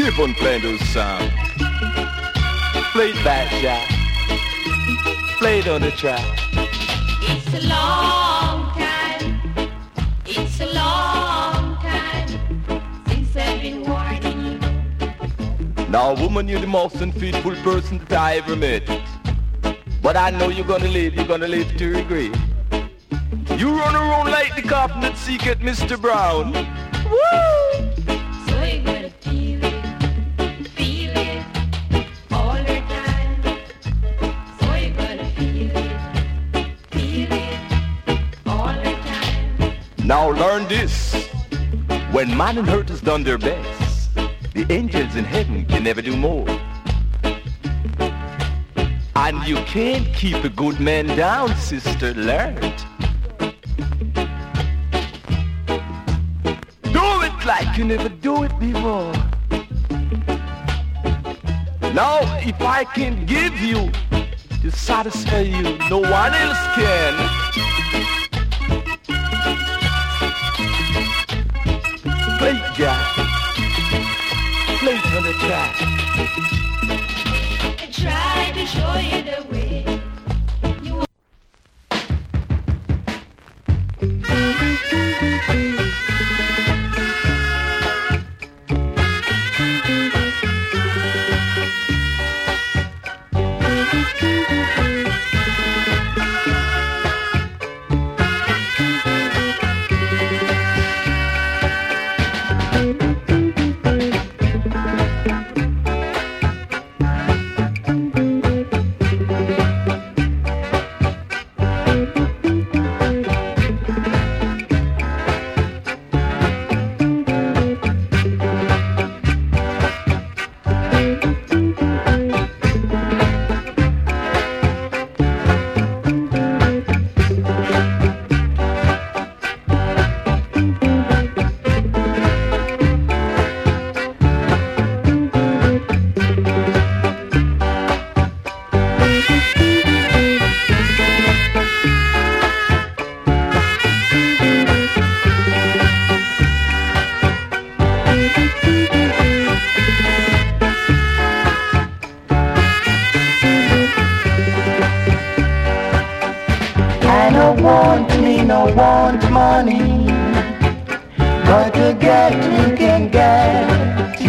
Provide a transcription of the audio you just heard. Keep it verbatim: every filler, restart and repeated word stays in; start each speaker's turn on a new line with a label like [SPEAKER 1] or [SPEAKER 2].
[SPEAKER 1] Keep on playing those sounds. Play it back, Jack. Play it on the track.
[SPEAKER 2] It's a long time. It's a long time since I've been warning you.
[SPEAKER 1] Now, woman, you're the most unfaithful person that I ever met. But I know you're gonna live, you're gonna live to regret. You run around like the cop that seek at Mister Brown. Woo!
[SPEAKER 2] So you're gonna feel it, feel it all the time. So you're gonna feel it, feel it all the time.
[SPEAKER 1] Now learn this. When man and earth has done their best, the angels in heaven can never do more. And you can't keep a good man down, sister, learn it. Do it like you never do it before. Now, if I can give you to satisfy you, no one else can. Play it, Jack. Play it on the track.
[SPEAKER 2] I tried to show you the way. You
[SPEAKER 3] want me, no want money, but to get you can get.